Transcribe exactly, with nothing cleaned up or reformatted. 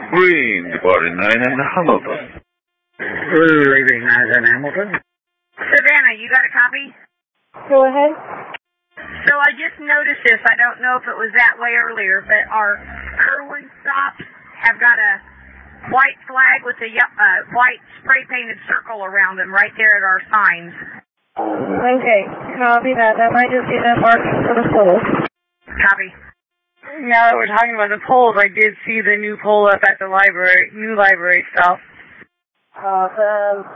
Green, departing nine and Hamilton. Leaving nine and Hamilton. Savannah, you got a copy? Go ahead. So I just noticed this. I don't know if it was that way earlier, but our Irwin stops have got a white flag with a uh, white spray-painted circle around them right there at our signs. Okay, copy that. That might just be the mark for the poles. Copy. Now that we're talking about the poles, I did see the new pole up at the library, new library stop. Awesome.